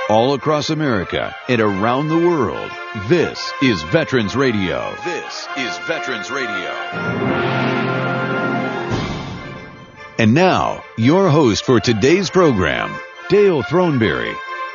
all across America and around the world. This is Veterans Radio. This is Veterans Radio. And now, your host for today's program, Dale Throneberry.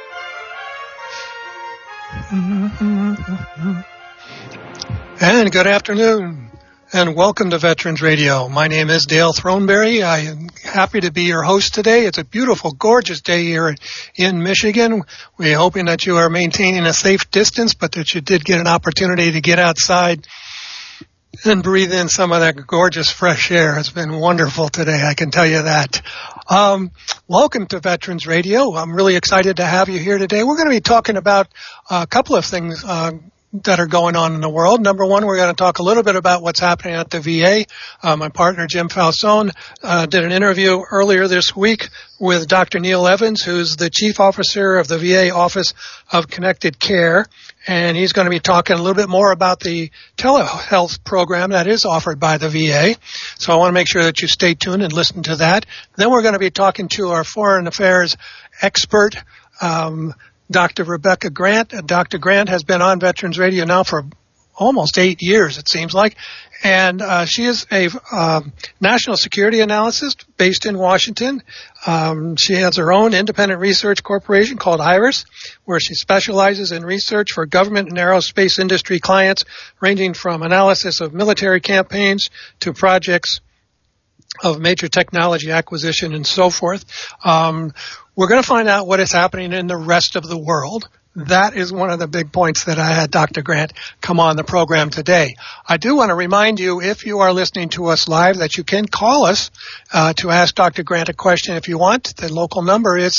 And good afternoon, and welcome to Veterans Radio. My name is Dale Throneberry. I am happy to be your host today. It's a beautiful, gorgeous day here in Michigan. We're hoping that you are maintaining a safe distance, but that you did get an opportunity to get outside and breathe in some of that gorgeous fresh air. It's been wonderful today, I can tell you that. Welcome to Veterans Radio. I'm really excited to have you here today. We're going to be talking about a couple of things that are going on in the world. Number one, we're going to talk a little bit about what's happening at the VA. My partner, Jim Falzone, did an interview earlier this week with Dr. Neil Evans, who's the Chief Officer of the VA Office of Connected Care. And he's going to be talking a little bit more about the telehealth program that is offered by the VA. So I want to make sure that you stay tuned and listen to that. Then we're going to be talking to our foreign affairs expert, Dr. Rebecca Grant. Dr. Grant has been on Veterans Radio now for almost 8 years, it seems like. And she is a national security analyst based in Washington. She has her own independent research corporation called IRIS, where she specializes in research for government and aerospace industry clients, ranging from analysis of military campaigns to projects of major technology acquisition and so forth. We're going to find out what is happening in the rest of the world. That is one of the big points that I had Dr. Grant come on the program today. I do want to remind you, if you are listening to us live, that you can call us to ask Dr. Grant a question if you want. The local number is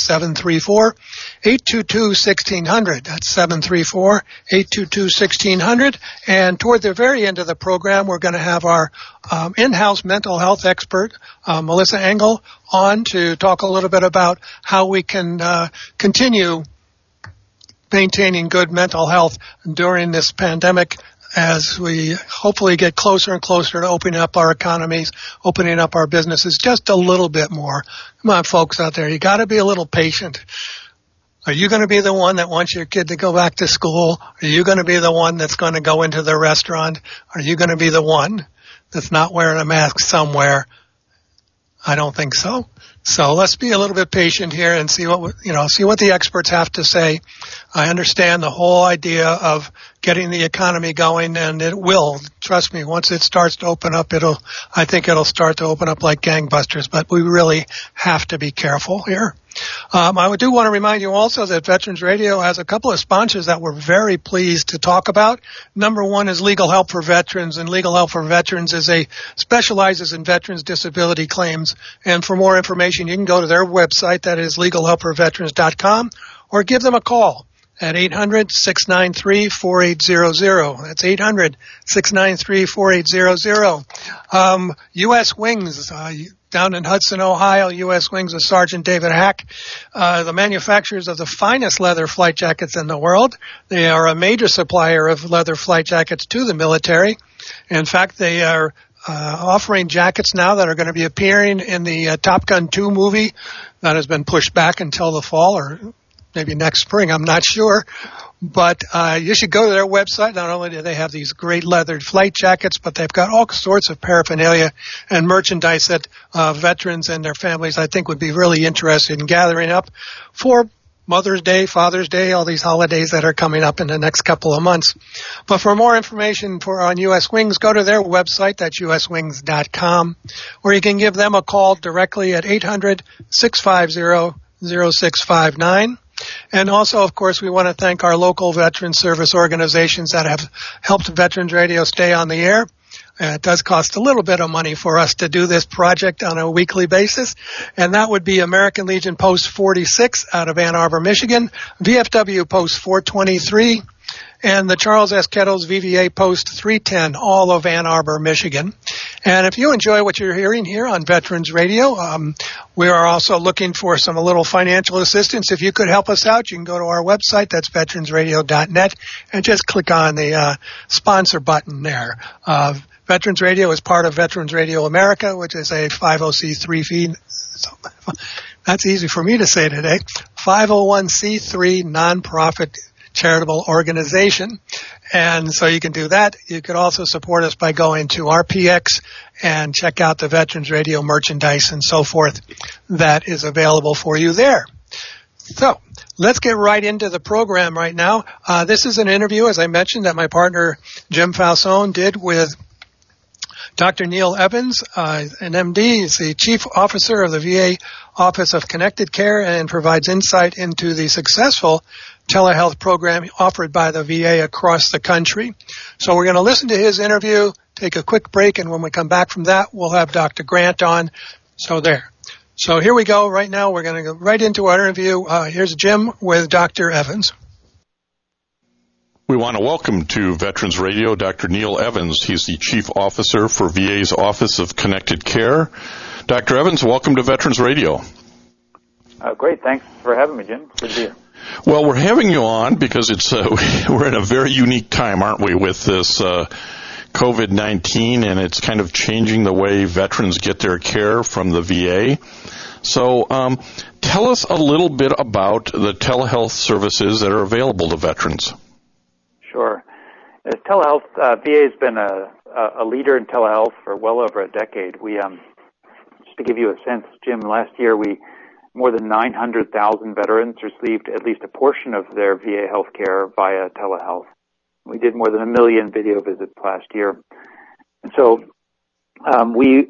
734-822-1600. That's 734-822-1600. And toward the very end of the program, we're going to have our in-house mental health expert, Melissa Engel, on to talk a little bit about how we can continue maintaining good mental health during this pandemic as we hopefully get closer and closer to opening up our economies, opening up our businesses just a little bit more. Come on, folks out there, you got to be a little patient. Are you going to be the one that wants your kid to go back to school? Are you going to be the one that's going to go into the restaurant? Are you going to be the one that's not wearing a mask somewhere? I don't think so. So let's be a little bit patient here and see what the experts have to say. I understand the whole idea of getting the economy going, and it will. Trust me, once it starts to open up, I think it'll start to open up like gangbusters, but we really have to be careful here. I do want to remind you also that Veterans Radio has a couple of sponsors that we're very pleased to talk about. Number one is Legal Help for Veterans, and Legal Help for Veterans specializes in veterans disability claims. And for more information, you can go to their website, that is legalhelpforveterans.com, or give them a call at 800-693-4800. That's 800-693-4800. U.S. Wings, down in Hudson, Ohio, U.S. Wings of Sergeant David Hack, the manufacturers of the finest leather flight jackets in the world. They are a major supplier of leather flight jackets to the military. In fact, they are offering jackets now that are going to be appearing in the Top Gun 2 movie that has been pushed back until the fall or maybe next spring, I'm not sure. But you should go to their website. Not only do they have these great leathered flight jackets, but they've got all sorts of paraphernalia and merchandise that veterans and their families, I think, would be really interested in gathering up for Mother's Day, Father's Day, all these holidays that are coming up in the next couple of months. But for more information on U.S. Wings, go to their website, that's uswings.com, or you can give them a call directly at 800-650-0659. And also, of course, we want to thank our local veteran service organizations that have helped Veterans Radio stay on the air. It does cost a little bit of money for us to do this project on a weekly basis, and that would be American Legion Post 46 out of Ann Arbor, Michigan, VFW Post 423, and the Charles S. Kettles VVA Post 310, all of Ann Arbor, Michigan. And if you enjoy what you're hearing here on Veterans Radio, we are also looking for some little financial assistance. If you could help us out, you can go to our website, that's veteransradio.net, and just click on the sponsor button there. Veterans Radio is part of Veterans Radio America, which is a 50C3 fee. So, that's easy for me to say today. 501c3 nonprofit charitable organization. And so you can do that. You could also support us by going to RPX and check out the Veterans Radio merchandise and so forth that is available for you there. So let's get right into the program right now. This is an interview, as I mentioned, that my partner Jim Falzone did with Dr. Neil Evans, an MD. He's the Chief Officer of the VA Office of Connected Care and provides insight into the successful telehealth program offered by the VA across the country. So we're going to listen to his interview, take a quick break, and when we come back from that, we'll have Dr. Grant on. So here we go. Right now, we're going to go right into our interview. Here's Jim with Dr. Evans. We want to welcome to Veterans Radio Dr. Neil Evans. He's the Chief Officer for VA's Office of Connected Care. Dr. Evans, welcome to Veterans Radio. Great. Thanks for having me, Jim. Good to be here. Well, we're having you on because we're in a very unique time, aren't we, with this COVID-19, and it's kind of changing the way veterans get their care from the VA. So tell us a little bit about the telehealth services that are available to veterans. Sure. Telehealth, VA has been a leader in telehealth for well over a decade. We, just to give you a sense, Jim, last year more than 900,000 veterans received at least a portion of their VA health care via telehealth. We did more than 1 million video visits last year. And so we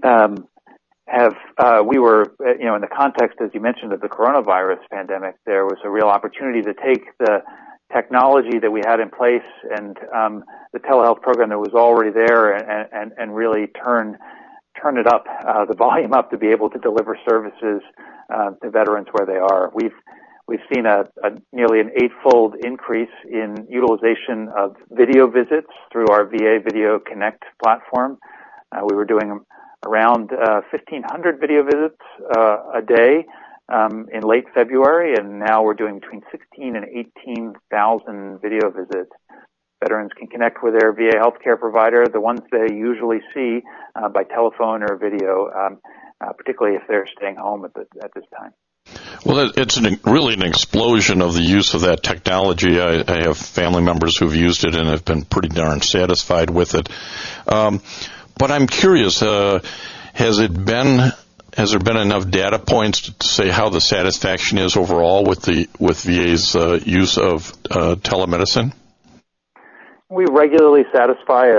were, in the context, as you mentioned, of the coronavirus pandemic, there was a real opportunity to take the technology that we had in place and the telehealth program that was already there and really turn it up, the volume up to be able to deliver services to veterans where they are. We've seen a nearly an 8-fold increase in utilization of video visits through our VA Video Connect platform. We were doing around 1,500 video visits a day in late February, and now we're doing between 16 and 18,000 video visits. Veterans can connect with their VA healthcare provider, the ones they usually see by telephone or video, particularly if they're staying home at this time. Well, it's really an explosion of the use of that technology. I have family members who've used it and have been pretty darn satisfied with it. But I'm curious, has there been enough data points to say how the satisfaction is overall with VA's use of telemedicine? We regularly survey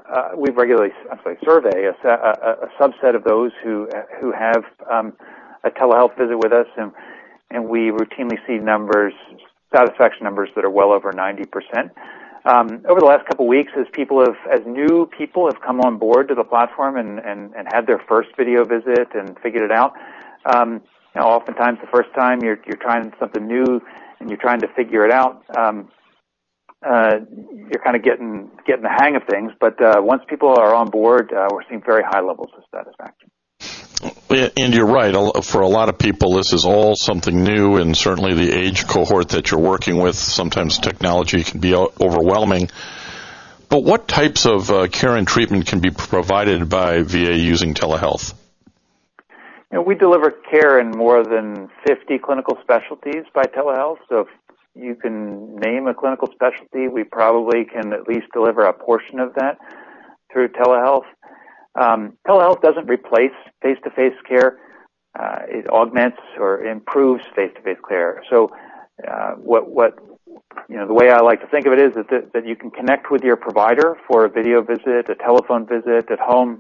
a subset of those who have a telehealth visit with us, and we routinely see satisfaction numbers that are well over 90%. Over the last couple of weeks, as new people have come on board to the platform and had their first video visit and figured it out, oftentimes the first time you're trying something new and you're trying to figure it out, you're kind of getting the hang of things. But once people are on board, we're seeing very high levels of satisfaction. And you're right. For a lot of people, this is all something new, and certainly the age cohort that you're working with, sometimes technology can be overwhelming. But what types of care and treatment can be provided by VA using telehealth? We deliver care in more than 50 clinical specialties by telehealth. So if you can name a clinical specialty, we probably can at least deliver a portion of that through telehealth. Telehealth doesn't replace face-to-face care. It augments or improves face-to-face care. So, the way I like to think of it is that you can connect with your provider for a video visit, a telephone visit at home,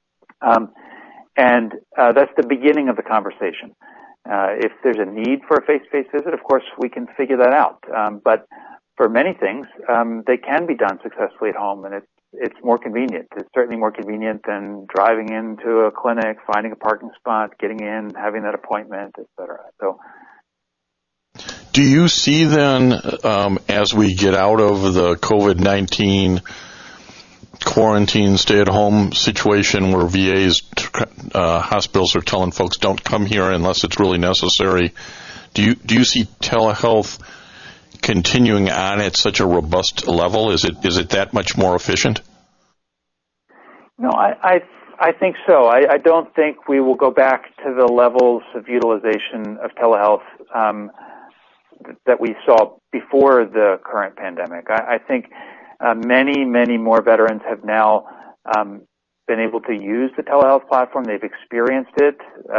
and that's the beginning of the conversation. If there's a need for a face-to-face visit, of course, we can figure that out. But for many things, they can be done successfully at home, and it's more convenient. It's certainly more convenient than driving into a clinic, finding a parking spot, getting in, having that appointment, et cetera. So, do you see then, as we get out of the COVID-19 quarantine, stay-at-home situation where VA's hospitals are telling folks don't come here unless it's really necessary, do you see telehealth continuing on at such a robust level? Is it that much more efficient? No, I think so. I don't think we will go back to the levels of utilization of telehealth that we saw before the current pandemic. I think many more veterans have now been able to use the telehealth platform. They've experienced it,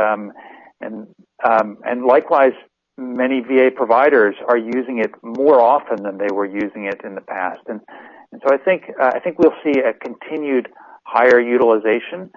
and likewise, many VA providers are using it more often than they were using it in the past. And so I think we'll see a continued higher utilization,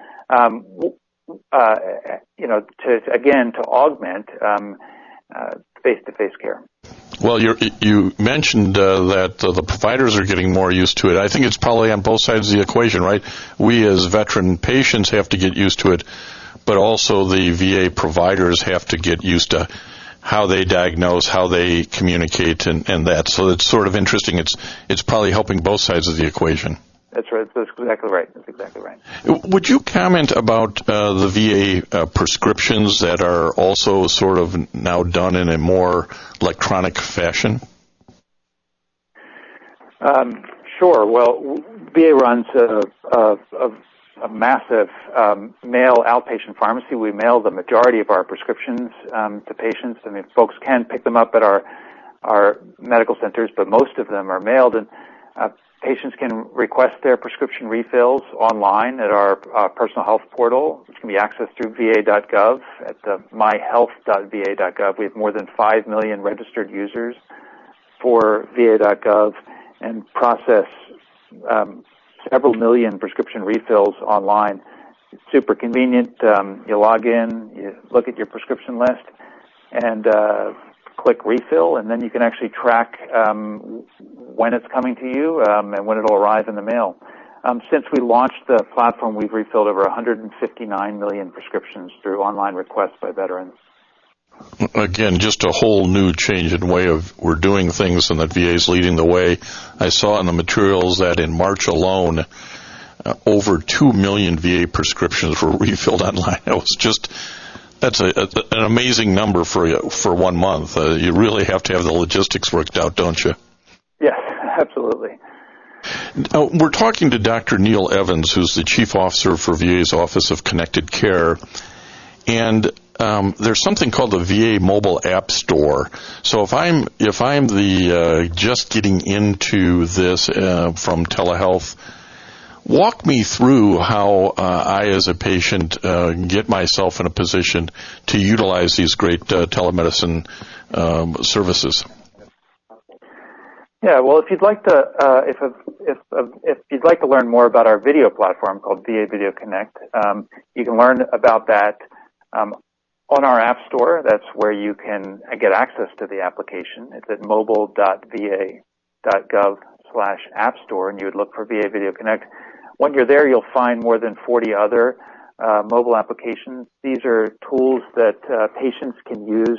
to augment face-to-face care. Well, you mentioned that the providers are getting more used to it. I think it's probably on both sides of the equation, right? We as veteran patients have to get used to it, but also the VA providers have to get used to how they diagnose, how they communicate, and that. So it's sort of interesting. It's probably helping both sides of the equation. That's right. That's exactly right. Would you comment about the VA prescriptions that are also sort of now done in a more electronic fashion? Sure. Well, VA runs a massive mail outpatient pharmacy. We mail the majority of our prescriptions to patients. I mean, folks can pick them up at our medical centers, but most of them are mailed, and patients can request their prescription refills online at our personal health portal, which can be accessed through va.gov at myhealth.va.gov. We have more than 5 million registered users for va.gov and process several million prescription refills online. It's super convenient. You log in, you look at your prescription list, and click refill, and then you can actually track when it's coming to you and when it'll arrive in the mail. Since we launched the platform, we've refilled over 159 million prescriptions through online requests by veterans. Again, just a whole new change in way of we're doing things, and that VA is leading the way. I saw in the materials that in March alone, over 2 million VA prescriptions were refilled online. That's an amazing number for 1 month. You really have to have the logistics worked out, don't you? Yes, absolutely. Now, we're talking to Dr. Neil Evans, who's the Chief Officer for VA's Office of Connected Care, and there's something called the VA Mobile App Store. So if I'm the just getting into this from telehealth, walk me through how I, as a patient, get myself in a position to utilize these great telemedicine services. Yeah, well, if you'd like to, if you'd like to learn more about our video platform called VA Video Connect, you can learn about that on our App Store. That's where you can get access to the application. It's at mobile.va.gov/App Store, and you would look for VA Video Connect. When you're there, you'll find more than 40 other mobile applications. These are tools that patients can use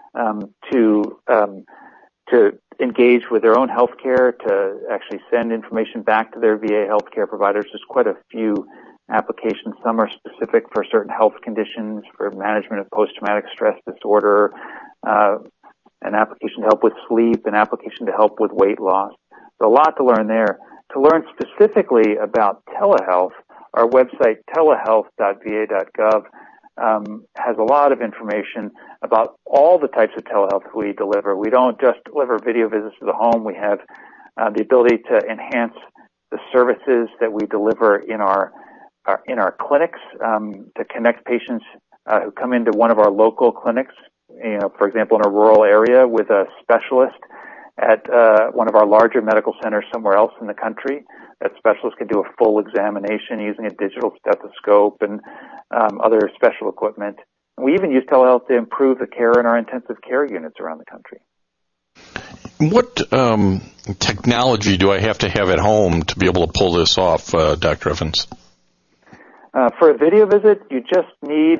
to engage with their own health care, to actually send information back to their VA healthcare providers. There's quite a few applications. Some are specific for certain health conditions, for management of post-traumatic stress disorder, an application to help with sleep, an application to help with weight loss. So a lot to learn there. To learn specifically about telehealth, our website, telehealth.va.gov, has a lot of information about all the types of telehealth we deliver. We don't just deliver video visits to the home. We have the ability to enhance the services that we deliver in our clinics, to connect patients who come into one of our local clinics, for example, in a rural area with a specialist at one of our larger medical centers somewhere else in the country. That specialist can do a full examination using a digital stethoscope and other special equipment. We even use telehealth to improve the care in our intensive care units around the country. What technology do I have to have at home to be able to pull this off, Dr. Evans? For a video visit, you just need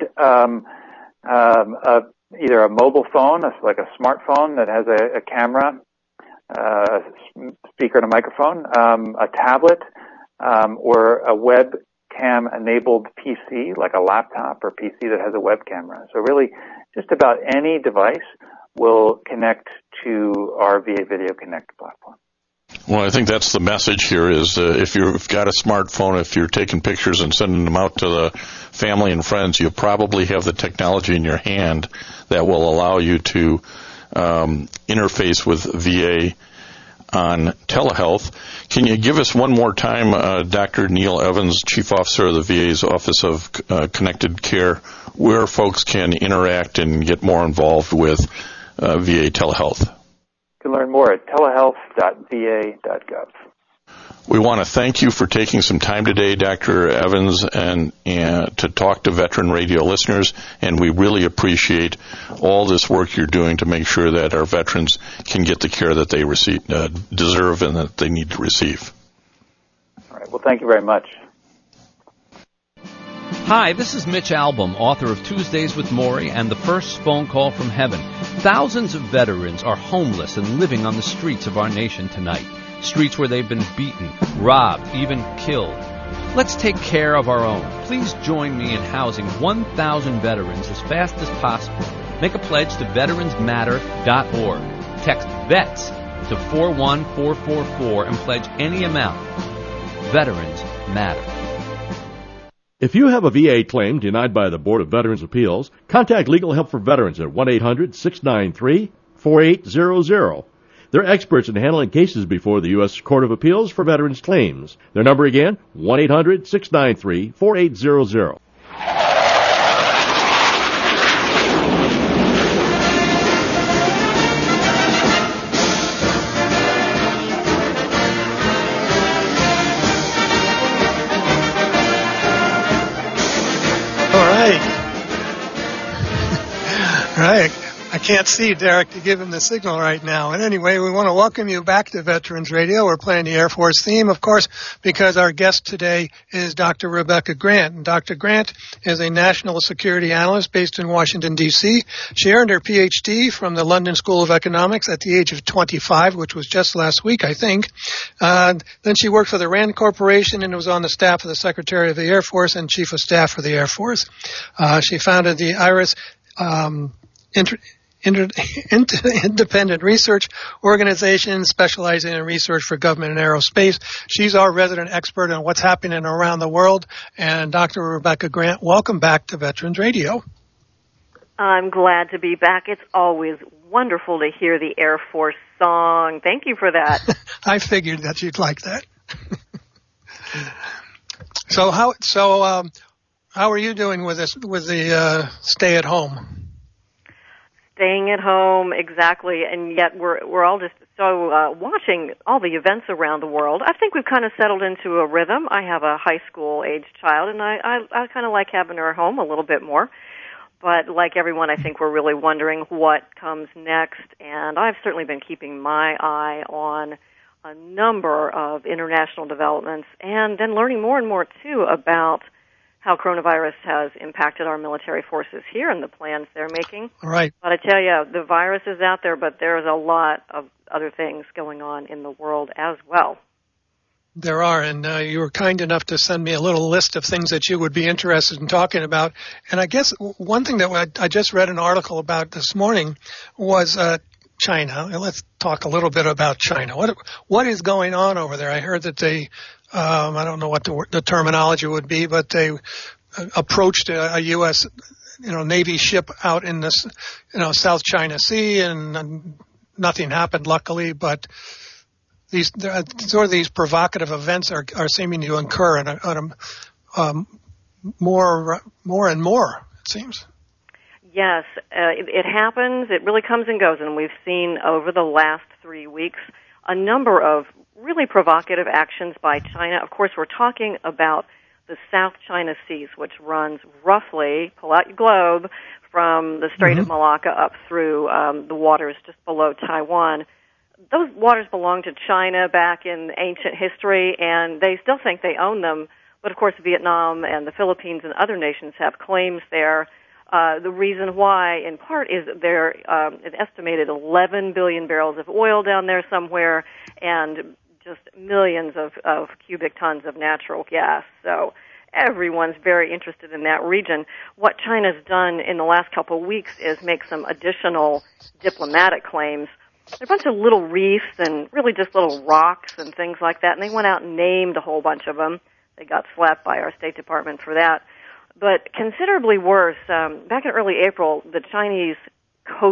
either a mobile phone, like a smartphone that has a camera, a speaker and a microphone, a tablet, or a webcam-enabled PC, like a laptop or PC that has a web camera. So really, just about any device will connect to our VA Video Connect platform. Well, I think that's the message here is if you've got a smartphone, if you're taking pictures and sending them out to the family and friends, you probably have the technology in your hand that will allow you to interface with VA on telehealth. Can you give us one more time, Dr. Neil Evans, Chief Officer of the VA's Office of Connected Care, where folks can interact and get more involved with VA telehealth? You can learn more at telehealth.va.gov. We want to thank you for taking some time today, Dr. Evans, and to talk to Veteran Radio listeners, and we really appreciate all this work you're doing to make sure that our veterans can get the care that they deserve and that they need to receive. All right. Well, thank you very much. Hi, this is Mitch Albom, author of Tuesdays with Maury and The First Phone Call from Heaven. Thousands of veterans are homeless and living on the streets of our nation tonight. Streets where they've been beaten, robbed, even killed. Let's take care of our own. Please join me in housing 1,000 veterans as fast as possible. Make a pledge to veteransmatter.org. Text VETS to 41444 and pledge any amount. Veterans Matter. If you have a VA claim denied by the Board of Veterans' Appeals, contact Legal Help for Veterans at 1-800-693-4800. They're experts in handling cases before the U.S. Court of Appeals for Veterans Claims. Their number again, 1-800-693-4800. All right. I can't see Derek to give him the signal right now. And anyway, we want to welcome you back to Veterans Radio. We're playing the Air Force theme, of course, because our guest today is Dr. Rebecca Grant. And Dr. Grant is a national security analyst based in Washington, D.C. She earned her Ph.D. from the London School of Economics at the age of 25, which was just last week, I think. Then she worked for the RAND Corporation and was on the staff of the Secretary of the Air Force and Chief of Staff for the Air Force. She founded the IRIS independent research organization specializing in research for government and aerospace. She's our resident expert on what's happening around the world. And Dr. Rebecca Grant, welcome back to Veterans Radio. I'm glad to be back. It's always wonderful to hear the Air Force song. Thank you for that. I figured that you'd like that. So how are you doing with this, with the stay at home? Staying at home, exactly, and yet we're all just so watching all the events around the world. I think we've kind of settled into a rhythm. I have a high school-aged child, and I kind of like having her home a little bit more. But like everyone, I think we're really wondering what comes next, and I've certainly been keeping my eye on a number of international developments and then learning more and more, too, about how coronavirus has impacted our military forces here and the plans they're making. Right. But I tell you, the virus is out there, but there's a lot of other things going on in the world as well. There are, and you were kind enough to send me a little list of things that you would be interested in talking about. And I guess one thing that I just read an article about this morning was China. And let's talk a little bit about China. What is going on over there? I heard that they I don't know what the terminology would be, but they approached a U.S. Navy ship out in this South China Sea, and nothing happened, luckily. But these provocative events are seeming to occur more and more, it seems. Yes, it happens. It really comes and goes, and we've seen over the last 3 weeks a number of really provocative actions by China. Of course, we're talking about the South China Seas, which runs roughly, pull out your globe, from the Strait of Malacca up through the waters just below Taiwan. Those waters belonged to China back in ancient history, and they still think they own them. But, of course, Vietnam and the Philippines and other nations have claims there. The reason why, in part, is there an estimated 11 billion barrels of oil down there somewhere and just millions of cubic tons of natural gas. So everyone's very interested in that region. What China's done in the last couple of weeks is make some additional diplomatic claims. There are a bunch of little reefs and really just little rocks and things like that, and they went out and named a whole bunch of them. They got slapped by our State Department for that. But considerably worse, back in early April, the Chinese Coast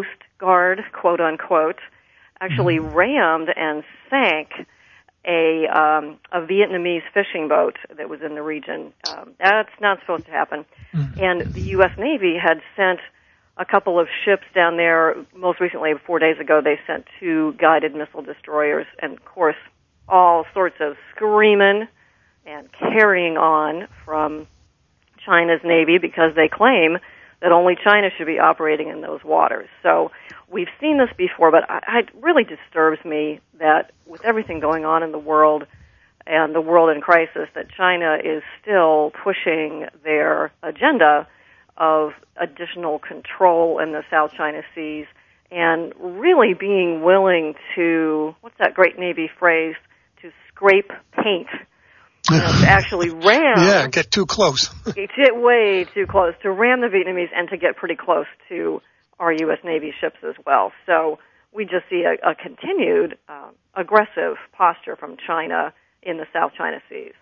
Guard, quote unquote, actually rammed and sank a Vietnamese fishing boat that was in the region. That's not supposed to happen. And the U.S. Navy had sent a couple of ships down there. Most recently, 4 days ago, they sent 2 guided missile destroyers, and of course, all sorts of screaming and carrying on from China's Navy because they claim that only China should be operating in those waters. So we've seen this before, but it really disturbs me that with everything going on in the world and the world in crisis, that China is still pushing their agenda of additional control in the South China Seas and really being willing to, what's that great Navy phrase, to scrape paint. To actually ram. Yeah, get too close. Get way too close to ram the Vietnamese and to get pretty close to our U.S. Navy ships as well. So we just see a continued aggressive posture from China in the South China Seas.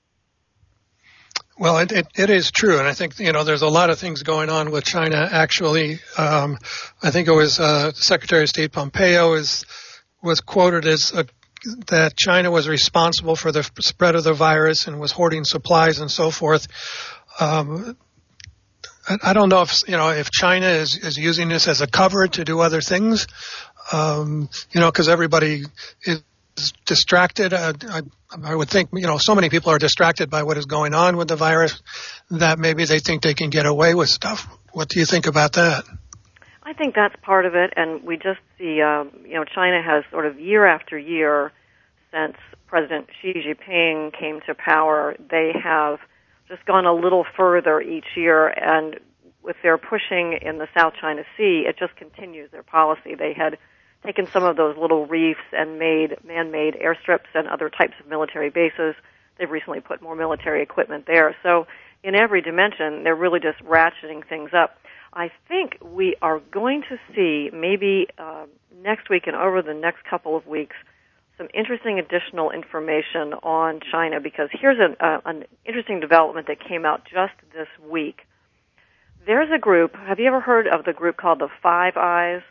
Well, it is true, and I think, there's a lot of things going on with China, actually. I think it was Secretary of State Pompeo was quoted as that China was responsible for the spread of the virus and was hoarding supplies and so forth. I don't know if China is using this as a cover to do other things, because everybody is distracted. I would think, so many people are distracted by what is going on with the virus that maybe they think they can get away with stuff. What do you think about that? I think that's part of it, and we just see, China has sort of year after year since President Xi Jinping came to power, they have just gone a little further each year, and with their pushing in the South China Sea, it just continues their policy. They had taken some of those little reefs and made man-made airstrips and other types of military bases. They've recently put more military equipment there. So in every dimension, they're really just ratcheting things up. I think we are going to see maybe next week and over the next couple of weeks some interesting additional information on China, because here's an interesting development that came out just this week. There's a group, have you ever heard of the group called the Five Eyes?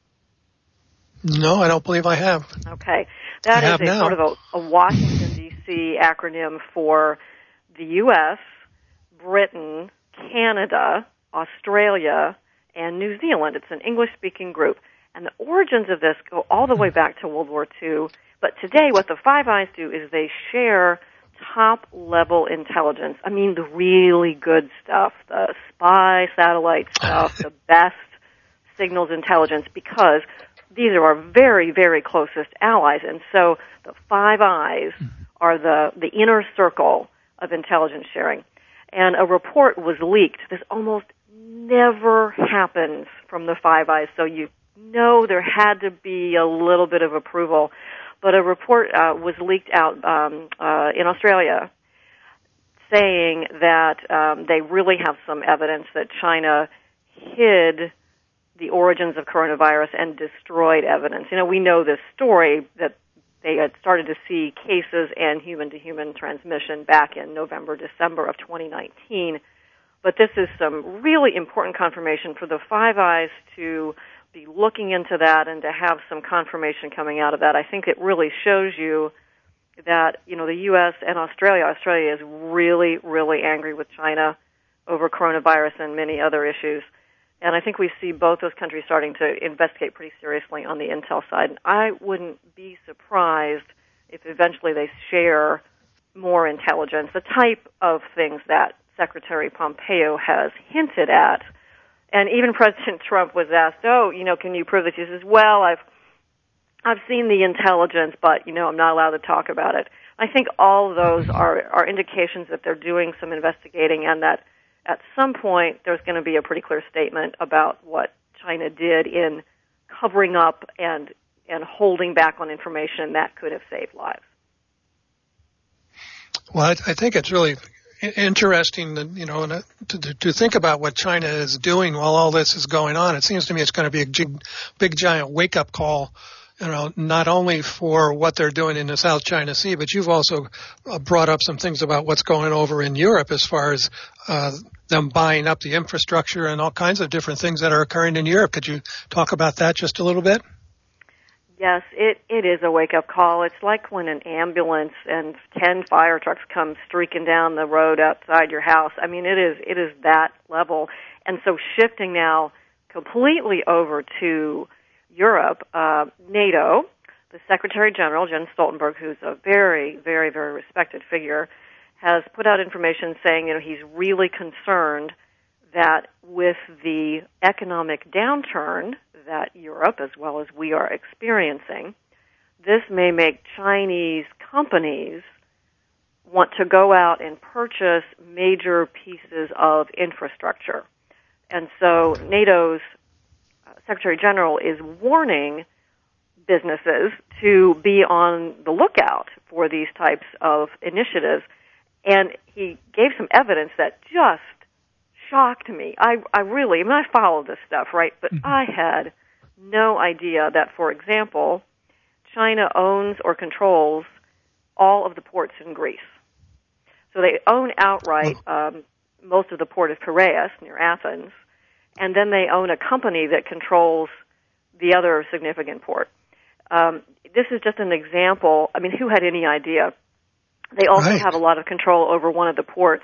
No, I don't believe I have. Okay. That is sort of a Washington, D.C. acronym for the U.S., Britain, Canada, Australia, and New Zealand. It's an English-speaking group. And the origins of this go all the way back to World War II. But today what the Five Eyes do is they share top-level intelligence. I mean, the really good stuff, the spy satellite stuff, the best signals intelligence, because these are our very, very closest allies. And so the Five Eyes are the inner circle of intelligence sharing. And a report was leaked. This almost never happens from the Five Eyes, so you know there had to be a little bit of approval. But a report was leaked out in Australia saying that they really have some evidence that China hid the origins of coronavirus and destroyed evidence. We know this story that they had started to see cases and human-to-human transmission back in November, December of 2019. But this is some really important confirmation for the Five Eyes to be looking into that and to have some confirmation coming out of that. I think it really shows you that, the U.S. and Australia is really, really angry with China over coronavirus and many other issues. And I think we see both those countries starting to investigate pretty seriously on the intel side. And I wouldn't be surprised if eventually they share more intelligence, the type of things that Secretary Pompeo has hinted at. And even President Trump was asked, can you prove this? He says, well, I've seen the intelligence, but, I'm not allowed to talk about it. I think all of those are indications that they're doing some investigating, and that at some point there's going to be a pretty clear statement about what China did in covering up and holding back on information that could have saved lives. Well, I think it's really interesting that, to think about what China is doing while all this is going on. It seems to me it's going to be a big giant wake-up call not only for what they're doing in the South China Sea, but you've also brought up some things about what's going over in Europe as far as them buying up the infrastructure and all kinds of different things that are occurring in Europe. Could you talk about that just a little bit? Yes, it is a wake-up call. It's like when an ambulance and 10 fire trucks come streaking down the road outside your house. I mean, it is that level. And so shifting now completely over to Europe, NATO, the Secretary General, Jens Stoltenberg, who's a very, very, very respected figure, has put out information saying, he's really concerned that with the economic downturn that Europe, as well as we are experiencing, this may make Chinese companies want to go out and purchase major pieces of infrastructure. And so NATO's Secretary General is warning businesses to be on the lookout for these types of initiatives. And he gave some evidence that just shocked me. I follow this stuff, right? But I had no idea that, for example, China owns or controls all of the ports in Greece. So they own outright most of the port of Piraeus near Athens, and then they own a company that controls the other significant port. This is just an example. I mean, who had any idea? They also have a lot of control over one of the ports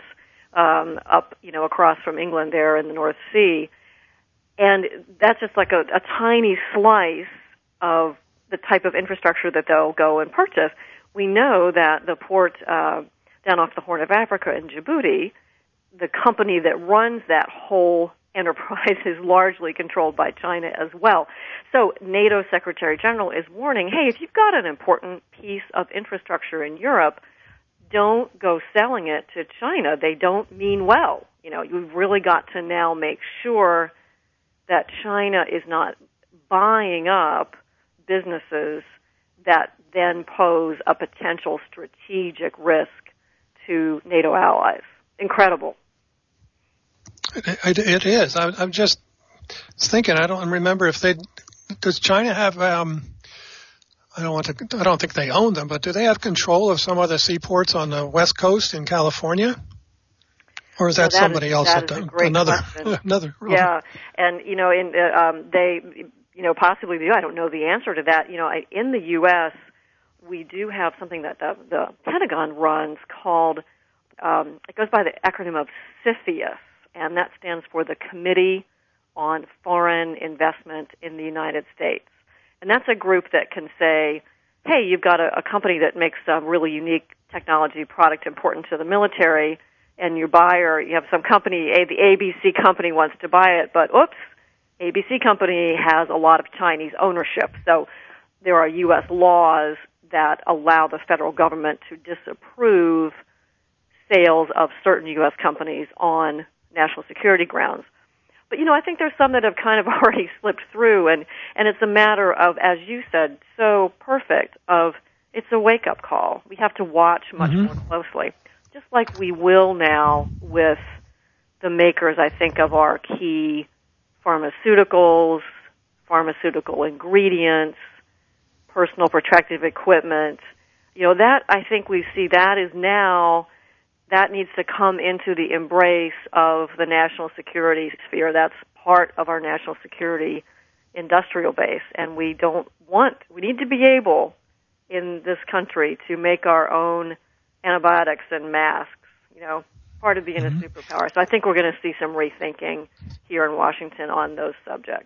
up, across from England there in the North Sea. And that's just like a tiny slice of the type of infrastructure that they'll go and purchase. We know that the port down off the Horn of Africa in Djibouti, the company that runs that whole enterprise is largely controlled by China as well. So NATO Secretary General is warning, hey, if you've got an important piece of infrastructure in Europe, don't go selling it to China. They don't mean well. You've really got to now make sure that China is not buying up businesses that then pose a potential strategic risk to NATO allies. Incredible. It is. I'm just thinking. I don't remember if does China have? I don't think they own them, but do they have control of some of the seaports on the West Coast in California? Or is that somebody else? Another. Yeah, and they possibly do. I don't know the answer to that. In the U.S., we do have something that the Pentagon runs called. It goes by the acronym of CFIUS, and that stands for the Committee on Foreign Investment in the United States. And that's a group that can say, hey, you've got a company that makes a really unique technology product important to the military, and you have some company, the ABC company wants to buy it, but oops, ABC company has a lot of Chinese ownership. So there are U.S. laws that allow the federal government to disapprove sales of certain U.S. companies on national security grounds. But, I think there's some that have kind of already slipped through, and it's a matter of, as you said, so perfect, it's a wake-up call. We have to watch much more closely, just like we will now with the makers, I think, of our key pharmaceuticals, pharmaceutical ingredients, personal protective equipment. That, I think we see that is now... That needs to come into the embrace of the national security sphere. That's part of our national security industrial base. And we need to be able in this country to make our own antibiotics and masks, part of being a superpower. So I think we're going to see some rethinking here in Washington on those subjects.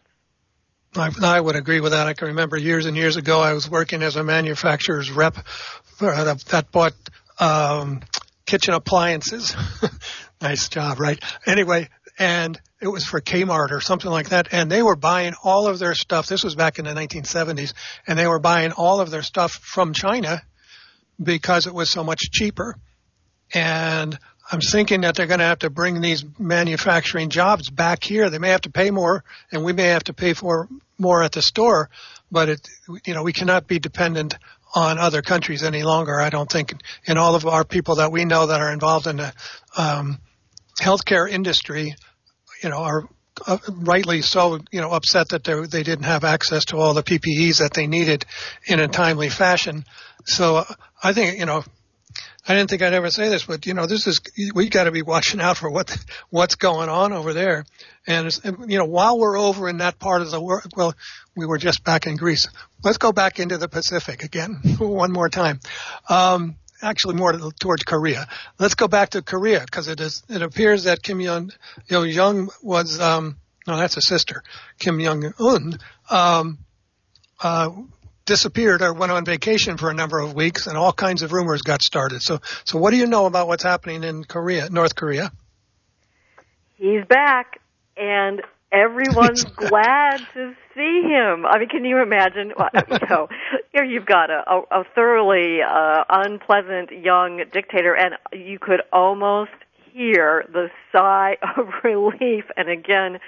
I would agree with that. I can remember years and years ago I was working as a manufacturer's rep that bought kitchen appliances. Nice job, right? Anyway, and it was for Kmart or something like that, and they were buying all of their stuff. This was back in the 1970s, and they were buying all of their stuff from China because it was so much cheaper. And I'm thinking that they're going to have to bring these manufacturing jobs back here. They may have to pay more, and we may have to pay for more at the store, but we cannot be dependent on other countries any longer. I don't think, in all of our people that we know that are involved in the healthcare industry, are rightly so, upset that they didn't have access to all the PPEs that they needed in a timely fashion. So I think, I didn't think I'd ever say this, but we got to be watching out for what's going on over there. And while we're over in that part of the world, well, we were just back in Greece. Let's go back into the Pacific again one more time. Actually more towards Korea. Let's go back to Korea because it appears that Kim Jong was, no, that's a sister, Kim Jong-un, disappeared or went on vacation for a number of weeks, and all kinds of rumors got started. So what do you know about what's happening in Korea, North Korea? He's back, and everyone's glad to see him. I mean, can you imagine? Here you've got a thoroughly unpleasant young dictator, and you could almost hear the sigh of relief. And again,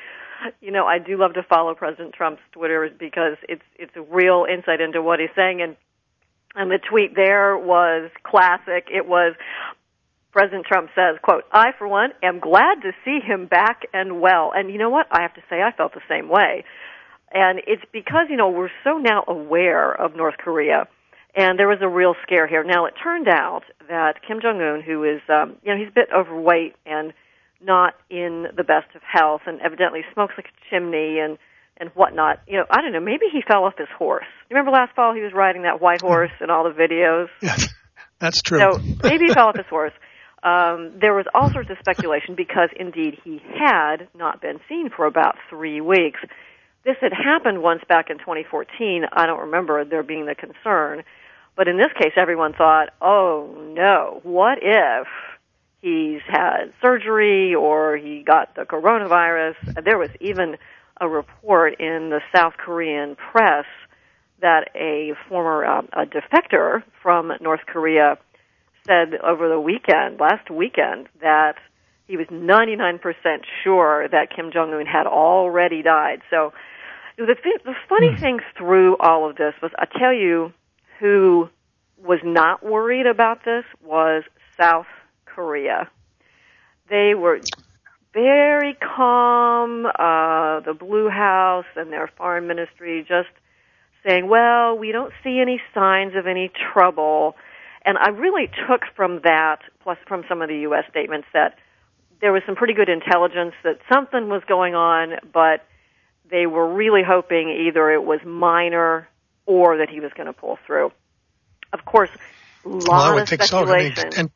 I do love to follow President Trump's Twitter because it's a real insight into what he's saying. And the tweet there was classic. It was, President Trump says, quote, "I, for one, am glad to see him back and well." And you know what? I have to say I felt the same way. And it's because, we're so now aware of North Korea. And there was a real scare here. Now, it turned out that Kim Jong-un, who is, he's a bit overweight and not in the best of health and evidently smokes like a chimney and whatnot. I don't know, maybe he fell off his horse. You remember last fall he was riding that white horse in all the videos? Yes, that's true. So maybe he fell off his horse. There was all sorts of speculation because, indeed, he had not been seen for about 3 weeks. This had happened once back in 2014. I don't remember there being the concern. But in this case, everyone thought, oh, no, what if he's had surgery or he got the coronavirus? There was even a report in the South Korean press that a former a defector from North Korea said over the last weekend, that he was 99% sure that Kim Jong-un had already died. So the funny thing through all of this was, I tell you, who was not worried about this was South Korea. They were very calm, the Blue House and their foreign ministry just saying, well, we don't see any signs of any trouble. And I really took from that, plus from some of the U.S. statements, that there was some pretty good intelligence that something was going on, but they were really hoping either it was minor or that he was going to pull through. Of course, a lot of speculation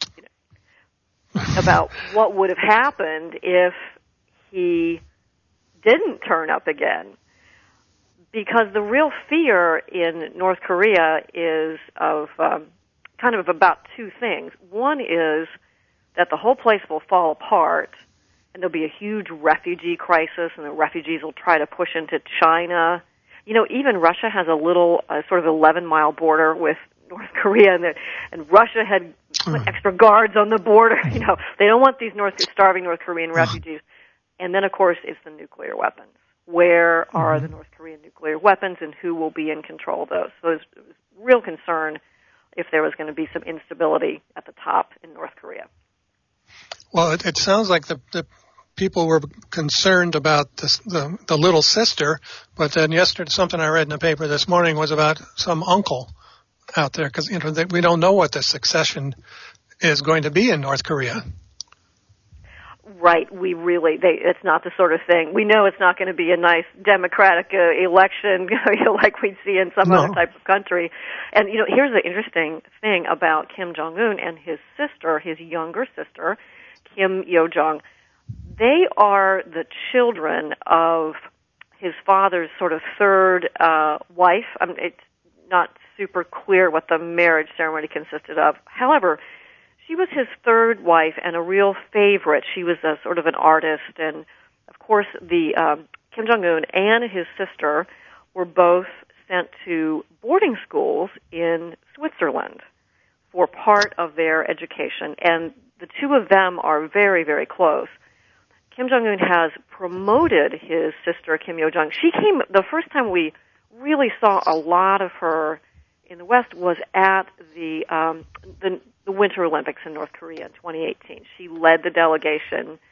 about what would have happened if he didn't turn up again. Because the real fear in North Korea is of kind of about two things. One is that the whole place will fall apart and there'll be a huge refugee crisis and the refugees will try to push into China. Even Russia has a little sort of 11-mile border with North Korea, and Russia had put extra guards on the border. They don't want these starving North Korean refugees. And then, of course, it's the nuclear weapons. Where are the North Korean nuclear weapons, and who will be in control of those? So there's real concern if there was going to be some instability at the top in North Korea. Well, it sounds like the people were concerned about the little sister, but then yesterday, something I read in the paper this morning was about some uncle out there, because we don't know what the succession is going to be in North Korea. Right, it's not the sort of thing. We know it's not going to be a nice democratic election, like we'd see in some other type of country. And, here's the interesting thing about Kim Jong-un and his sister, his younger sister, Kim Yo-jong. They are the children of his father's sort of third wife. It's not super clear what the marriage ceremony consisted of. However, she was his third wife and a real favorite. She was a sort of an artist, and of course, the Kim Jong-un and his sister were both sent to boarding schools in Switzerland for part of their education, and the two of them are very, very close. Kim Jong-un has promoted his sister, Kim Yo-jong. She came, the first time we really saw a lot of her in the West was at the Winter Olympics in North Korea in 2018. She led the delegation,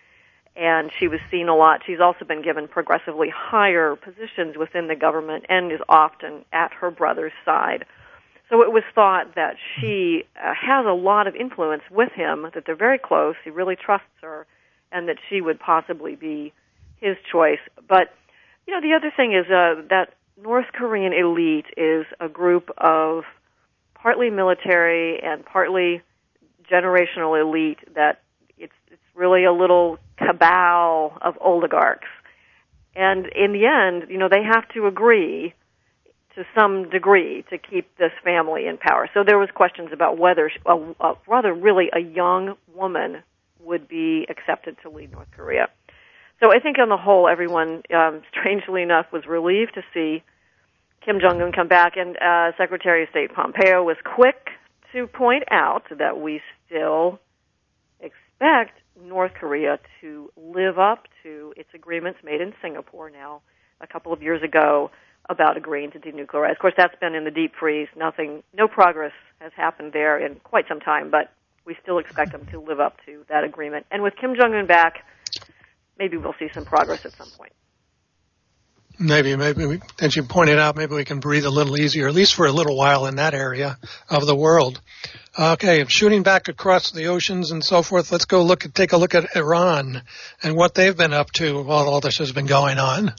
and she was seen a lot. She's also been given progressively higher positions within the government and is often at her brother's side. So it was thought that she has a lot of influence with him, that they're very close, he really trusts her, and that she would possibly be his choice. But, you know, the other thing is that North Korean elite is a group of partly military and partly generational elite that it's really a little cabal of oligarchs. And in the end, you know, they have to agree to some degree to keep this family in power. So there was questions about whether rather really a young woman would be accepted to lead North Korea. So I think on the whole, everyone, strangely enough, was relieved to see Kim Jong-un come back, and Secretary of State Pompeo was quick to point out that we still expect North Korea to live up to its agreements made in Singapore now a couple of years ago about agreeing to denuclearize. Of course, that's been in the deep freeze. No progress has happened there in quite some time, but we still expect them to live up to that agreement. And with Kim Jong-un back, maybe we'll see some progress at some point. Maybe, as you pointed out, maybe we can breathe a little easier, at least for a little while in that area of the world. Okay, shooting back across the oceans and so forth, let's go take a look at Iran and what they've been up to while all this has been going on.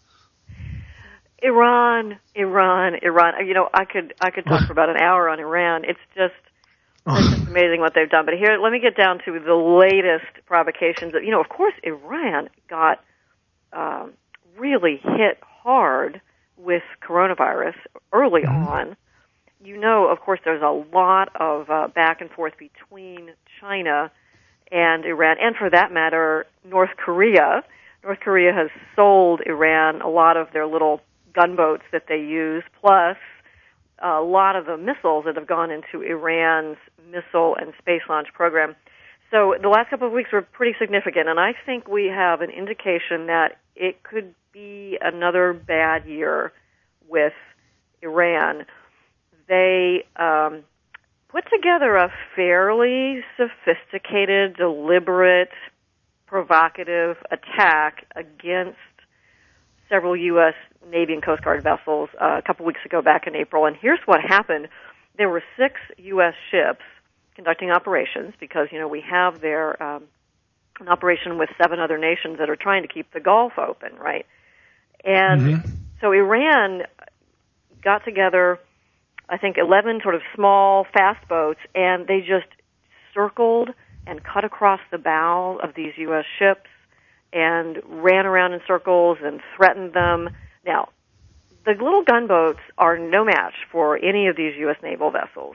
Iran. You know, I could talk for about an hour on Iran. It's just amazing what they've done. But here, let me get down to the latest provocations. You know, of course, Iran got really hit hard with coronavirus early on. You know, of course, there's a lot of back and forth between China and Iran, and for that matter, North Korea. North Korea has sold Iran a lot of their little gunboats that they use, plus a lot of the missiles that have gone into Iran's missile and space launch program. So the last couple of weeks were pretty significant, and I think we have an indication that it could be another bad year with Iran. They put together a fairly sophisticated, deliberate, provocative attack against several U.S. Navy and Coast Guard vessels a couple weeks ago back in April. And here's what happened. There were 6 U.S. ships conducting operations because, you know, we have there an operation with 7 other nations that are trying to keep the Gulf open, right? And so Iran got together, I think, 11 sort of small, fast boats, and they just circled and cut across the bow of these U.S. ships and ran around in circles and threatened them. Now, the little gunboats are no match for any of these U.S. naval vessels.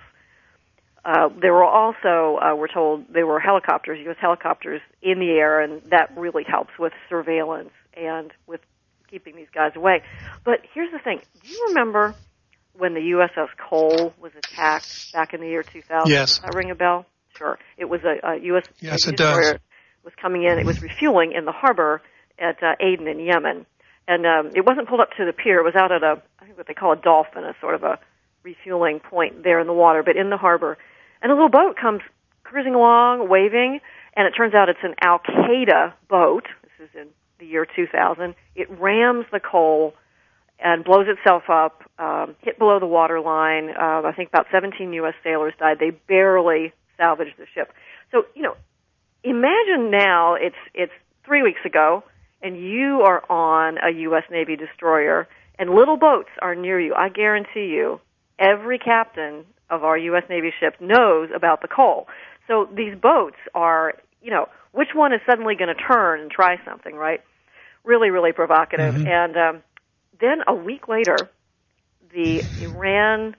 There were also, we're told, there were helicopters, U.S. helicopters in the air, and that really helps with surveillance and with keeping these guys away. But here's the thing. Do you remember when the USS Cole was attacked back in the year 2000? Yes. Does that ring a bell? Sure. It was a U.S. Yes, it destroyer. does. Was coming in. It was refueling in the harbor at Aden in Yemen. And it wasn't pulled up to the pier. It was out at I think what they call a dolphin, a sort of a refueling point there in the water, but in the harbor. And a little boat comes cruising along, waving, and it turns out it's an Al-Qaeda boat. This is in the year 2000. It rams the Cole and blows itself up, hit below the waterline. I think about 17 U.S. sailors died. They barely salvaged the ship. So, you know, imagine now it's 3 weeks ago, and you are on a U.S. Navy destroyer, and little boats are near you. I guarantee you, every captain of our U.S. Navy ships knows about the Cole. So these boats are, you know, which one is suddenly going to turn and try something, right? Really, really provocative. And then a week later, the Iran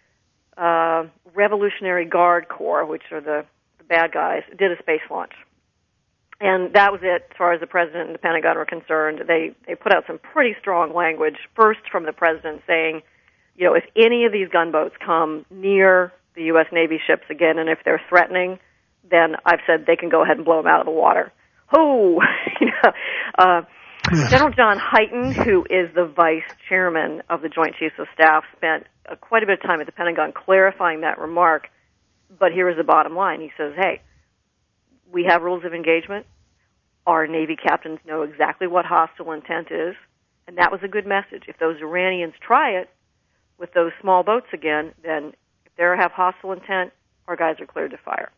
Revolutionary Guard Corps, which are the bad guys, did a space launch. And that was it as far as the president and the Pentagon were concerned. They put out some pretty strong language, first from the president saying, you know, if any of these gunboats come near the U.S. Navy ships again, and if they're threatening, then I've said they can go ahead and blow them out of the water. Oh, you know, General John Hyten, who is the vice chairman of the Joint Chiefs of Staff, spent quite a bit of time at the Pentagon clarifying that remark. But here is the bottom line. He says, hey, we have rules of engagement. our Navy captains know exactly what hostile intent is, and that was a good message. If those Iranians try it with those small boats again, then if they have hostile intent, our guys are cleared to fire.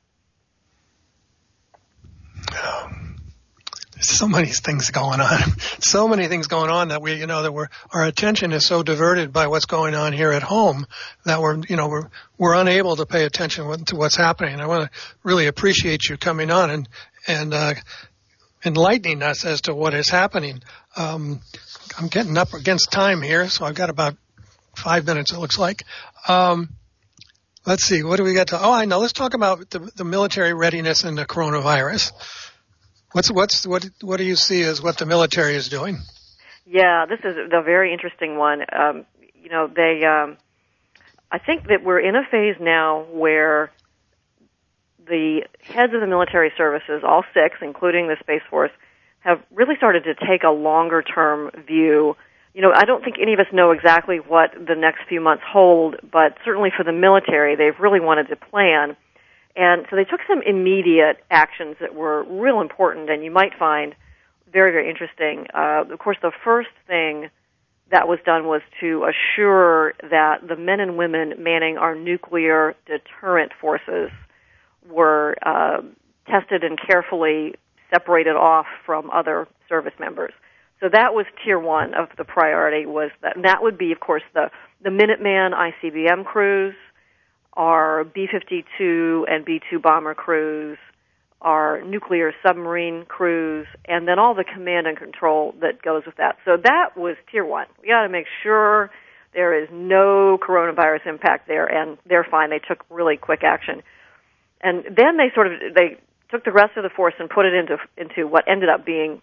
There's so many things going on. So many things going on that our attention is so diverted by what's going on here at home that we're unable to pay attention to what's happening. I want to really appreciate you coming on and enlightening us as to what is happening. I'm getting up against time here, so I've got about 5 minutes, it looks like. Let's see, what do we got to? Oh, I know. Let's talk about the military readiness and the coronavirus. What do you see as what the military is doing? Yeah, this is a very interesting one. I think that we're in a phase now where the heads of the military services, all 6, including the Space Force, have really started to take a longer-term view. I don't think any of us know exactly what the next few months hold, but certainly for the military, they've really wanted to plan. And so they took some immediate actions that were real important and you might find very, very interesting. Of course, the first thing that was done was to assure that the men and women manning our nuclear deterrent forces were tested and carefully separated off from other service members. So that was tier 1 of the priority, was that. And that would be, of course, the Minuteman ICBM crews, our B-52 and B-2 bomber crews, our nuclear submarine crews, and then all the command and control that goes with that. So that was tier 1. We got to make sure there is no coronavirus impact there, and they're fine. They took really quick action. And then they took the rest of the force and put it into what ended up being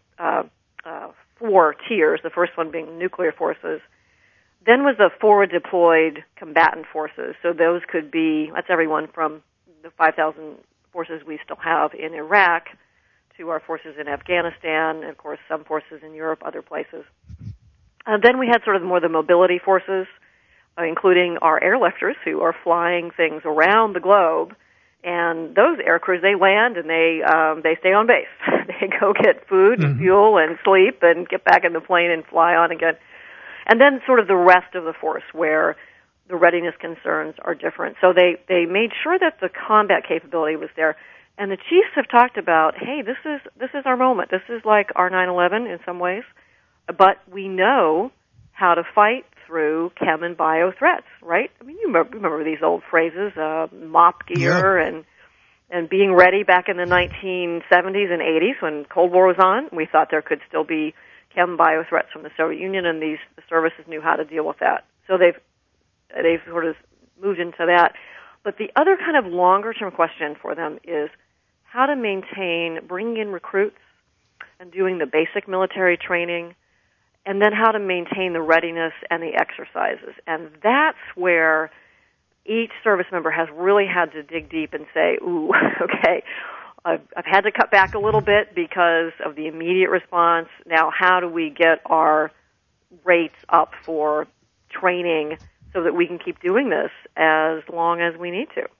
4 tiers, the first one being nuclear forces. Then was the forward deployed combatant forces. So those could be, that's everyone from the 5,000 forces we still have in Iraq to our forces in Afghanistan, and of course some forces in Europe, other places. Then we had sort of more the mobility forces, including our airlifters who are flying things around the globe. And those air crews, they land and they stay on base. They go get food and fuel and sleep and get back in the plane and fly on again. And then sort of the rest of the force where the readiness concerns are different. So they made sure that the combat capability was there. And the chiefs have talked about, hey, this is our moment. This is like our 9/11 in some ways. But we know how to fight through chem and bio threats, right? I mean, you remember these old phrases, mop gear and being ready back in the 1970s and 80s when Cold War was on. We thought there could still be chem bio threats from the Soviet Union, and the services knew how to deal with that. So they've sort of moved into that. But the other kind of longer-term question for them is how to maintain bringing in recruits and doing the basic military training, and then how to maintain the readiness and the exercises. And that's where each service member has really had to dig deep and say, ooh, okay, I've had to cut back a little bit because of the immediate response. Now, how do we get our rates up for training so that we can keep doing this as long as we need to?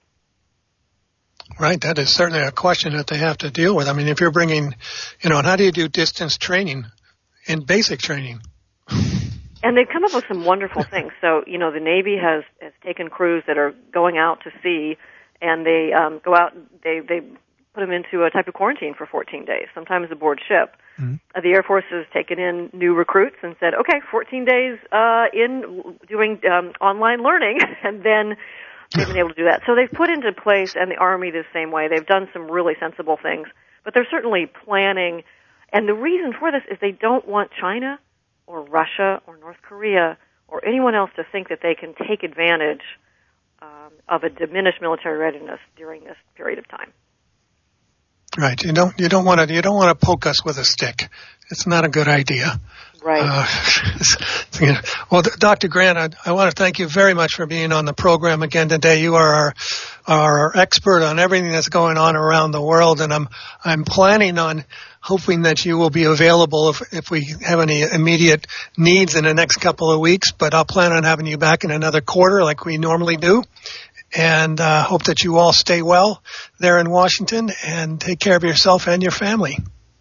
Right, that is certainly a question that they have to deal with. I mean, if you're bringing, and how do you do distance training and basic training? And they've come up with some wonderful things. So, the Navy has taken crews that are going out to sea, and they go out, they put them into a type of quarantine for 14 days, sometimes aboard ship. Mm-hmm. The Air Force has taken in new recruits and said, okay, 14 days in doing online learning, and then they've been able to do that. So they've put into place, and the Army the same way. They've done some really sensible things, but they're certainly planning. And the reason for this is they don't want China or Russia or North Korea or anyone else to think that they can take advantage of a diminished military readiness during this period of time. Right. You don't want to poke us with a stick. It's not a good idea. Right. Well, Dr. Grant, I want to thank you very much for being on the program again today. You are our expert on everything that's going on around the world, and I'm planning on hoping that you will be available if we have any immediate needs in the next couple of weeks. But I'll plan on having you back in another quarter like we normally do. And hope that you all stay well there in Washington and take care of yourself and your family.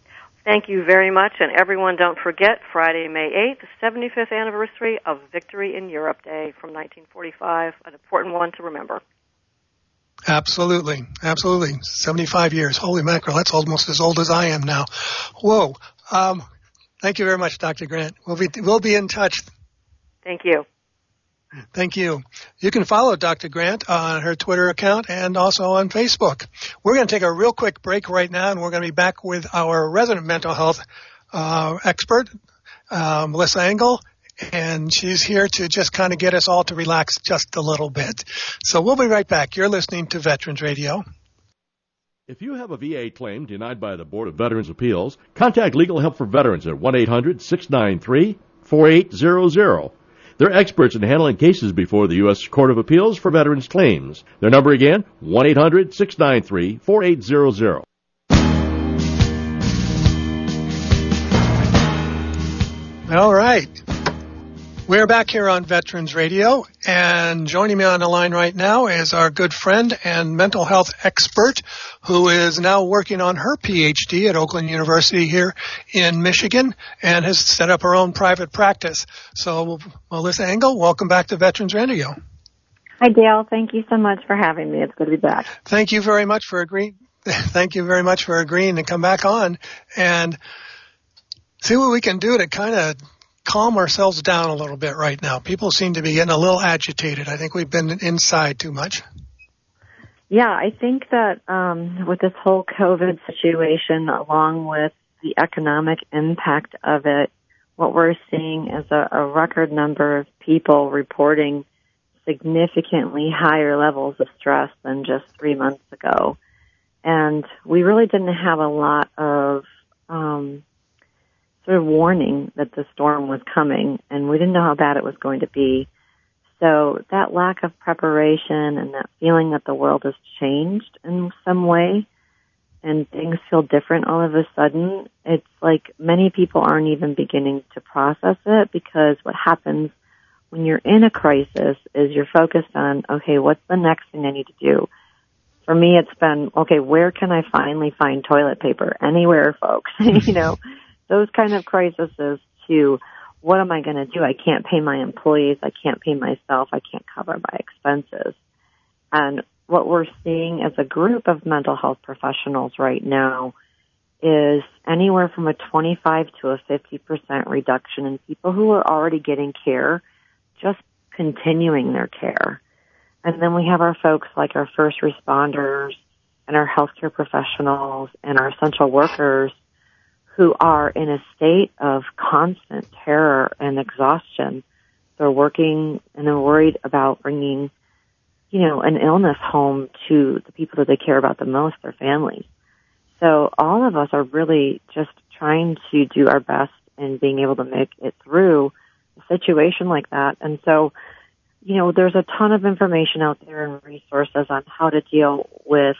Thank you very much. And everyone, don't forget, Friday, May 8th, the 75th anniversary of Victory in Europe Day from 1945, an important one to remember. Absolutely. 75 years. Holy mackerel, that's almost as old as I am now. Whoa. Thank you very much, Dr. Grant. We'll be in touch. Thank you. Thank you. You can follow Dr. Grant on her Twitter account and also on Facebook. We're going to take a real quick break right now, and we're going to be back with our resident mental health expert, Melissa Engel, and she's here to just kind of get us all to relax just a little bit. So we'll be right back. You're listening to Veterans Radio. If you have a VA claim denied by the Board of Veterans' Appeals, contact Legal Help for Veterans at 1-800-693-4800. They're experts in handling cases before the U.S. Court of Appeals for Veterans Claims. Their number again, 1-800-693-4800. All right. We're back here on Veterans Radio, and joining me on the line right now is our good friend and mental health expert who is now working on her PhD at Oakland University here in Michigan and has set up her own private practice. So, Melissa Engel, welcome back to Veterans Radio. Hi, Dale. Thank you so much for having me. It's good to be back. Thank you very much for agreeing to come back on and see what we can do to kind of calm ourselves down a little bit right now. People seem to be getting a little agitated. I think we've been inside too much. Yeah, I think that with this whole COVID situation, along with the economic impact of it, what we're seeing is a record number of people reporting significantly higher levels of stress than just 3 months ago. And we really didn't have a lot of sort of warning that the storm was coming, and we didn't know how bad it was going to be. So that lack of preparation and that feeling that the world has changed in some way and things feel different all of a sudden, it's like many people aren't even beginning to process it, because what happens when you're in a crisis is you're focused on, okay, what's the next thing I need to do? For me, it's been, okay, where can I finally find toilet paper? Anywhere, folks. Those kind of crises to what am I going to do? I can't pay my employees. I can't pay myself. I can't cover my expenses. And what we're seeing as a group of mental health professionals right now is anywhere from a 25 to a 50% reduction in people who are already getting care, just continuing their care. And then we have our folks like our first responders and our healthcare professionals and our essential workers who are in a state of constant terror and exhaustion. They're working and they're worried about bringing, an illness home to the people that they care about the most, their families. So all of us are really just trying to do our best in being able to make it through a situation like that. And so, there's a ton of information out there and resources on how to deal with,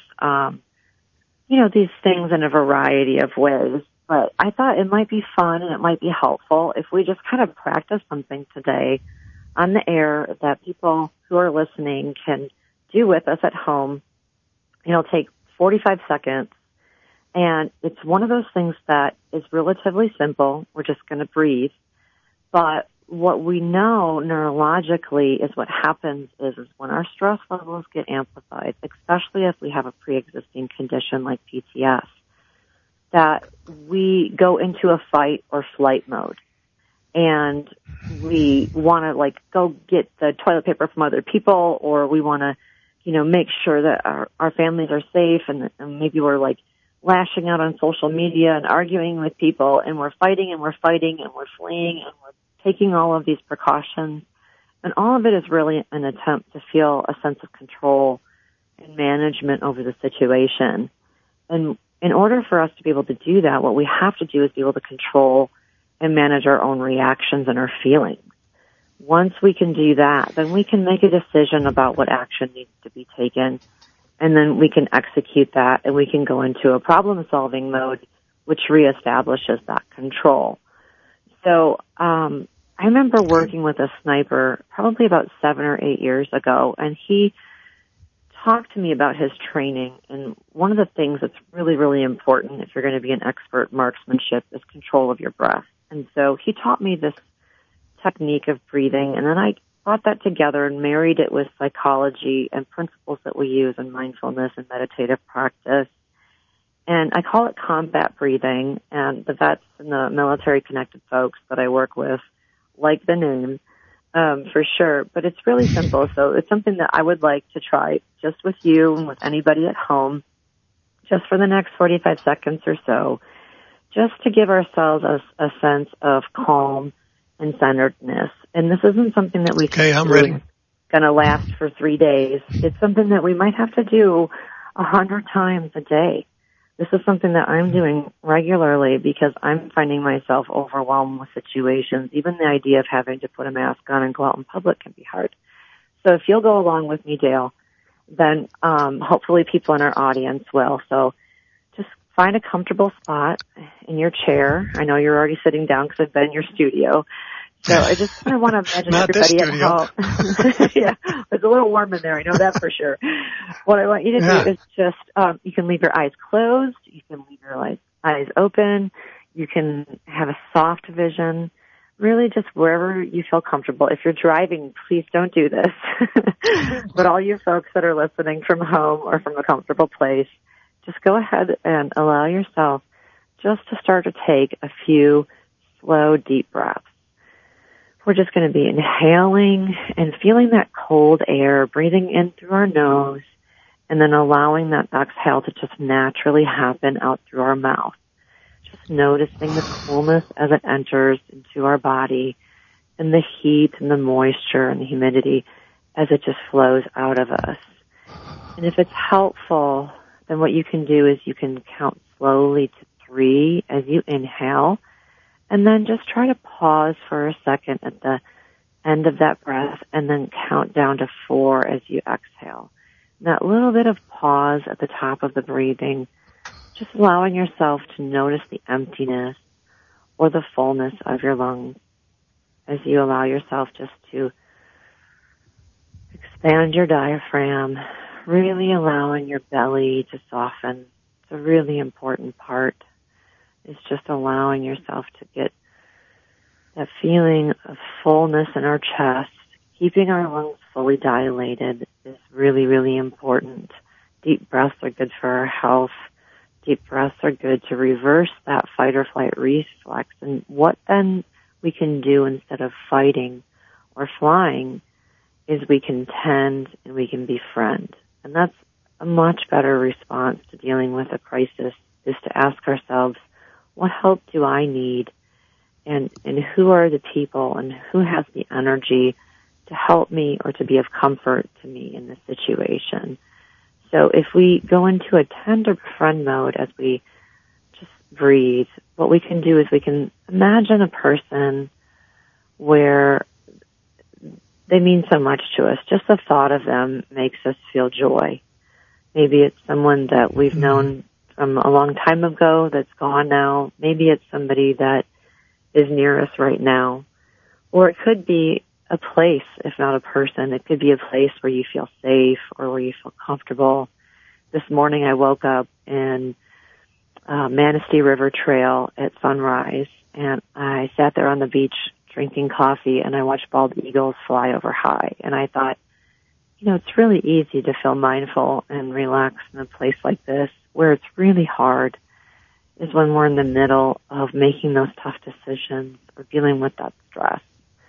these things in a variety of ways. But I thought it might be fun and it might be helpful if we just kind of practice something today on the air that people who are listening can do with us at home. Take 45 seconds. And it's one of those things that is relatively simple. We're just going to breathe. But what we know neurologically is what happens is when our stress levels get amplified, especially if we have a pre-existing condition like PTS, that we go into a fight or flight mode. And we want to go get the toilet paper from other people, or we want to, make sure that our families are safe, and maybe we're lashing out on social media and arguing with people, and we're fighting and we're fleeing and we're taking all of these precautions. And all of it is really an attempt to feel a sense of control and management over the situation. And in order for us to be able to do that, what we have to do is be able to control and manage our own reactions and our feelings. Once we can do that, then we can make a decision about what action needs to be taken, and then we can execute that, and we can go into a problem-solving mode, which reestablishes that control. So I remember working with a sniper probably about 7 or 8 years ago, and he talked to me about his training, and one of the things that's really, really important if you're going to be an expert marksmanship is control of your breath. And so he taught me this technique of breathing, and then I brought that together and married it with psychology and principles that we use in mindfulness and meditative practice. And I call it combat breathing, and the vets and the military-connected folks that I work with like the name, for sure. But it's really simple, so it's something that I would like to try just with you and with anybody at home, just for the next 45 seconds or so, just to give ourselves a sense of calm and centeredness. And this isn't something that we I'm ready. Going to last for 3 days. It's something that we might have to do 100 times a day. This is something that I'm doing regularly because I'm finding myself overwhelmed with situations. Even the idea of having to put a mask on and go out in public can be hard. So if you'll go along with me, Dale, then hopefully people in our audience will. So just find a comfortable spot in your chair. I know you're already sitting down because I've been in your studio. So I just kind of want to imagine everybody at home. Yeah, it's a little warm in there. I know that for sure. What I want you to do is just, you can leave your eyes closed. You can leave your eyes open. You can have a soft vision. Really just wherever you feel comfortable. If you're driving, please don't do this. But all you folks that are listening from home or from a comfortable place, just go ahead and allow yourself just to start to take a few slow, deep breaths. We're just going to be inhaling and feeling that cold air, breathing in through our nose, and then allowing that exhale to just naturally happen out through our mouth. Just noticing the coolness as it enters into our body and the heat and the moisture and the humidity as it just flows out of us. And if it's helpful, then what you can do is you can count slowly to 3 as you inhale, and then just try to pause for a second at the end of that breath and then count down to 4 as you exhale. And that little bit of pause at the top of the breathing, just allowing yourself to notice the emptiness or the fullness of your lungs as you allow yourself just to expand your diaphragm, really allowing your belly to soften. It's a really important part. It's just allowing yourself to get that feeling of fullness in our chest. Keeping our lungs fully dilated is really, really important. Deep breaths are good for our health. Deep breaths are good to reverse that fight or flight reflex. And what then we can do instead of fighting or flying is we can tend and we can befriend. And that's a much better response to dealing with a crisis, is to ask ourselves, what help do I need? And who are the people and who has the energy to help me or to be of comfort to me in this situation? So if we go into a tender befriend mode as we just breathe, what we can do is we can imagine a person where they mean so much to us. Just the thought of them makes us feel joy. Maybe it's someone that we've known from a long time ago that's gone now. Maybe it's somebody that is near us right now. Or it could be a place, if not a person. It could be a place where you feel safe or where you feel comfortable. This morning I woke up in Manistee River Trail at sunrise, and I sat there on the beach drinking coffee, and I watched bald eagles fly over high. And I thought, it's really easy to feel mindful and relaxed in a place like this. Where it's really hard is when we're in the middle of making those tough decisions or dealing with that stress.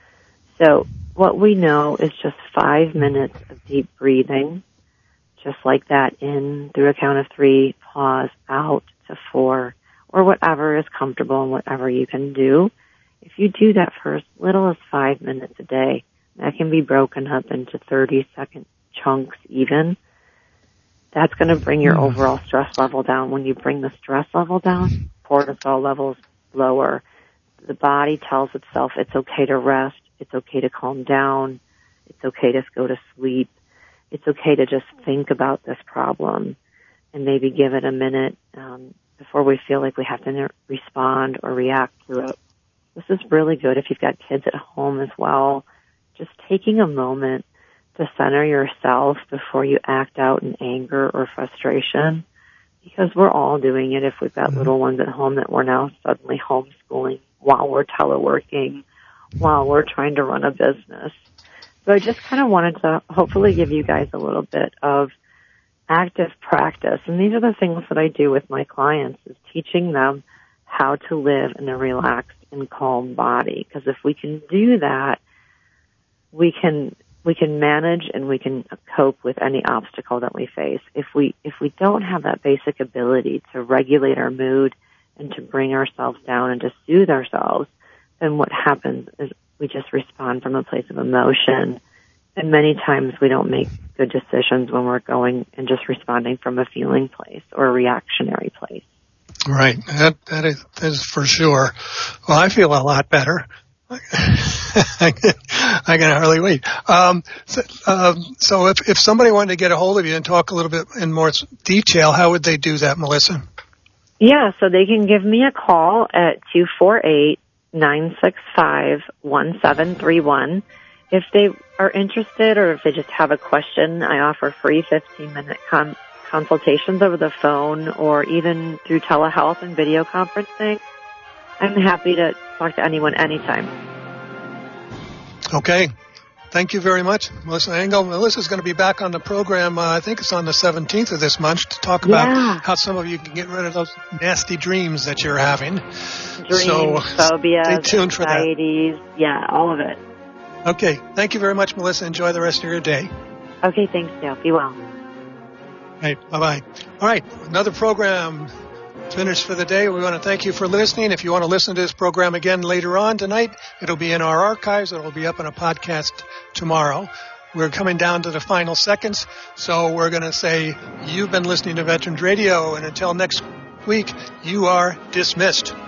So what we know is just 5 minutes of deep breathing, just like that, in through a count of 3, pause, out to 4, or whatever is comfortable and whatever you can do. If you do that for as little as 5 minutes a day, that can be broken up into 30-second chunks even. That's going to bring your overall stress level down. When you bring the stress level down, cortisol levels lower. The body tells itself it's okay to rest. It's okay to calm down. It's okay to go to sleep. It's okay to just think about this problem and maybe give it a minute before we feel like we have to respond or react to it. This is really good if you've got kids at home as well. Just taking a moment to center yourself before you act out in anger or frustration, because we're all doing it if we've got little ones at home that we're now suddenly homeschooling while we're teleworking, while we're trying to run a business. So I just kind of wanted to hopefully give you guys a little bit of active practice. And these are the things that I do with my clients, is teaching them how to live in a relaxed and calm body. Because if we can do that, we can manage and we can cope with any obstacle that we face. If we don't have that basic ability to regulate our mood and to bring ourselves down and to soothe ourselves, then what happens is we just respond from a place of emotion. And many times we don't make good decisions when we're going and just responding from a feeling place or a reactionary place. Right. That is for sure. Well, I feel a lot better. I can hardly wait. So if somebody wanted to get a hold of you and talk a little bit in more detail, how would they do that, Melissa? Yeah, so they can give me a call at 248-965-1731. If they are interested or if they just have a question, I offer free 15-minute consultations over the phone or even through telehealth and video conferencing. I'm happy to talk to anyone anytime. Okay. Thank you very much, Melissa Engel. Melissa's going to be back on the program, I think it's on the 17th of this month, to talk about how some of you can get rid of those nasty dreams that you're having. Dreams, phobias, stay tuned for that. anxieties, all of it. Okay. Thank you very much, Melissa. Enjoy the rest of your day. Okay, thanks, Dale. Be well. All right. Bye-bye. All right. Another program finished for the day. We want to thank you for listening. If you want to listen to this program again later on tonight, it'll be in our archives. It'll be up in a podcast tomorrow. We're coming down to the final seconds, so we're going to say you've been listening to Veterans Radio, and until next week, you are dismissed.